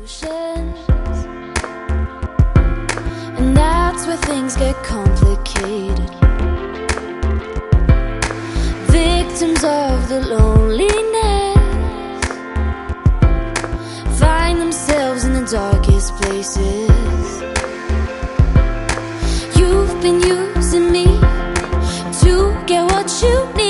solutions, and that's where things get complicated. Victims of the loneliness find themselves in the darkest places. You've been using me to get what you need.